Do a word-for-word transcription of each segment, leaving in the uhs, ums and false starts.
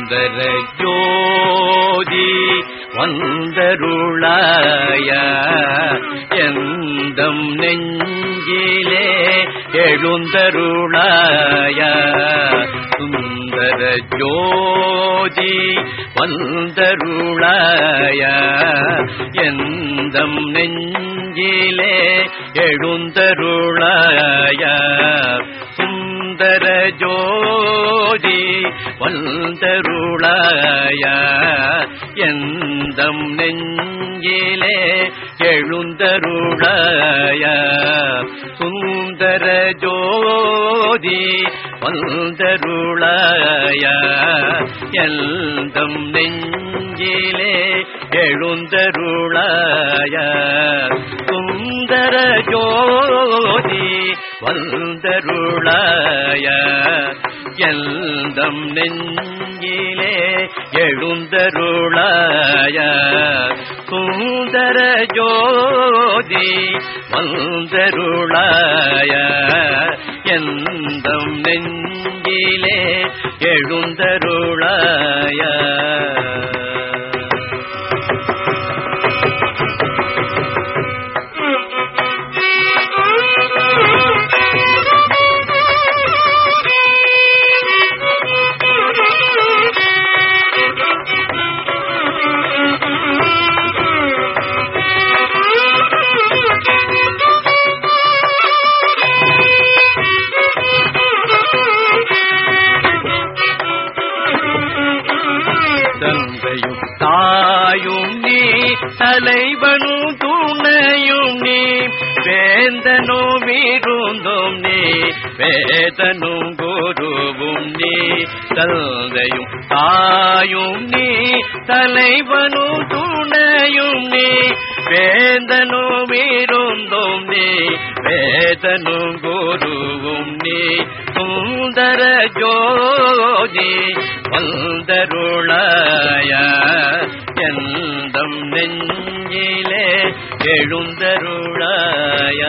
சுந்தர ஜோதி வந்தருளாய எந்தம் நெஞ்சிலே எழுந்தருளாய சுந்தர ஜோதி வந்தருளாய எந்தம் நெஞ்சிலே எழுந்தருளாய சுந்தர ஜோதி வந்தருளாய எந்தம் நெஞ்சிலே எழுந்தருளாய சுந்தர ஜோதி வந்தருளாய எந்தம் நெஞ்சிலே எழுந்தருளாய சுந்தர ஜோதி வந்தருளாய எந்தம் நெஞ்சிலே எழுந்தருளாய சுந்தர ஜோதி வந்தருளாய எந்தம் நெஞ்சிலே எழுந்தருளாய தந்தையும் தாயும் நீ தலைவனும் துணையும் நீ வேந்தனோ விருந்தும் நீ வேதனும் குருவும் நீ தந்தையும் தாயும் நீ தலைவனும் துணையும் நீ வேந்தனோ விருந்தும் நீ வேதனும் குருவும் நீ சுந்தர ஜோதி வந்தருளாய எந்தம் நெஞ்சிலே எழுந்தருளாய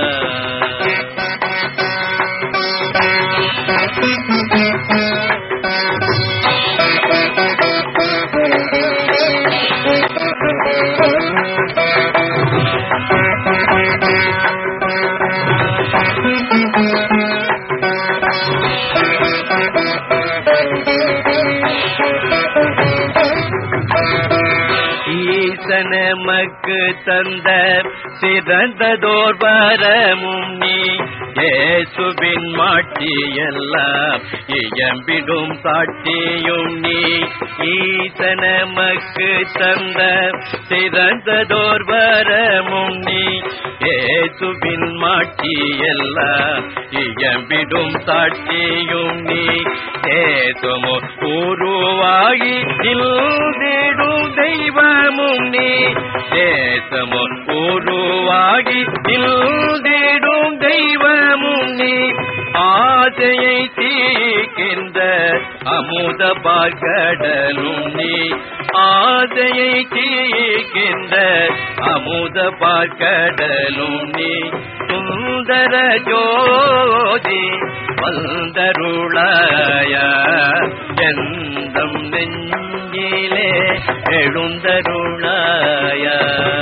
நமக்கு தந்த சிறந்ததோர் வரமும் நீ இயேசுவின் மாட்சியெல்லாம் இயம்பிடும் சாட்சியும் நீ ஈசனமக்கு தந்த சிறந்ததோர் வரமும் நீ இயேசுவின் மாட்சியெல்லாம் இயம்பிடும் சாட்சியும் நீ தேசமோ உருவாகி நின்றிடும் தெய்வமும் நீ தேசமோ உருவாகி நின்றிடும் தெய்வமும் நீ ஆசையை தீக்கின்ற அமுத பார்க்கடலும் நீ ஆசையை தீக்கின்ற அமுத பார்க்கடலும் நீ சுந்தர ஜோதி வந்தருளாய எந்தம் நெஞ்சிலே எழுந்தருளாய